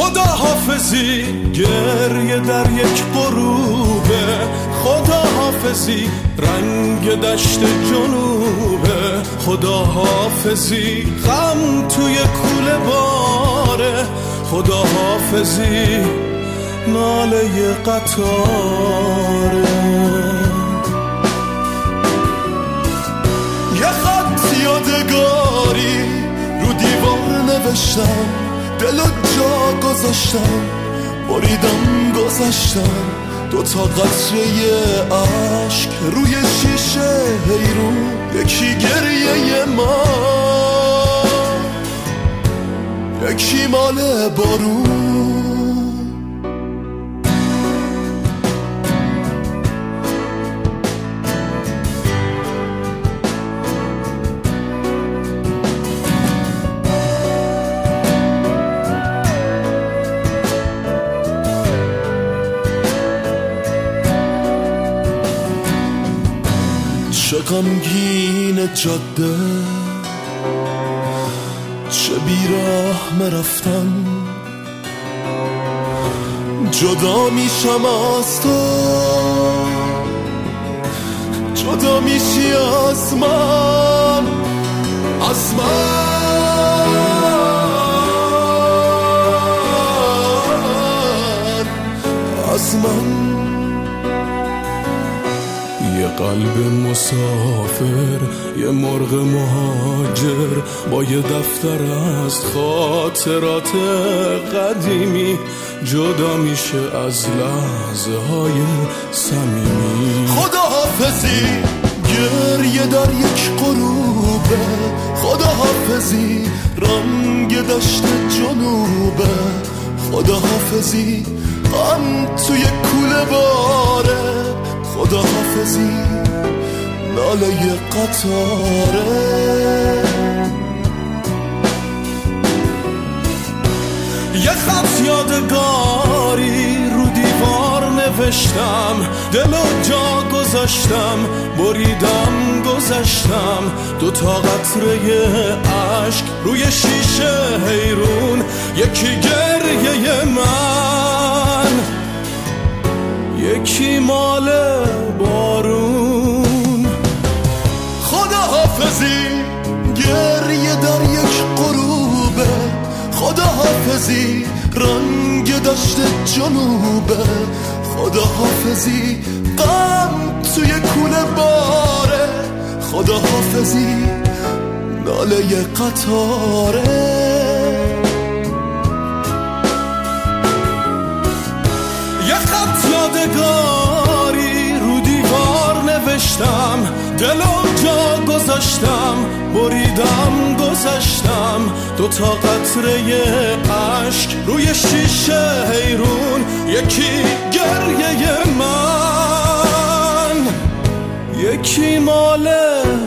خدا حافظی گریه در یک غروبه، خدا حافظی رنگ دشت جنوبه، خدا حافظی غم توی کوله باره، خدا حافظی ناله قطاره. یه خط یادگاری رو دیوار نوشتم، دلو جا گذاشتم، بریدم گذاشتم، دوتا قطره عشق روی شیشه حیرون، یکی گریه ما، یکی مال بارون. چه غمگین جاده، چه بیراه مرفتم، جدا میشم از تو، جدا میشی از من، از من، از من. یه قلب مسافر، یه مرغ مهاجر، با یه دفتر از خاطرات قدیمی، جدا میشه از لحظه های صمیمی. خدا حافظی گریه در یک غروبه، خدا حافظی رنگ دشت جنوبه، خدا حافظی غم توی کوله باره، خدا حافظی ناله قطاره. یه خط یادگاری رو دیوار نوشتم، دلو جا گذاشتم، بریدم گذاشتم، دوتا قطره عشق روی شیشه حیرون، یکی گریه من، یکی مال بارون. خدا حافظی گریه در یک غروبه، خدا حافظی رنگ دشت جنوبه، خدا حافظی غم توی کوله باره، خدا حافظی ناله قطاره. یه خط یادگاری رو دیوار نوشتم، دلو جا گذاشتم، بریدم گذاشتم، دوتا قطره عشق روی شیشه حیرون، یکی گریه من، یکی مال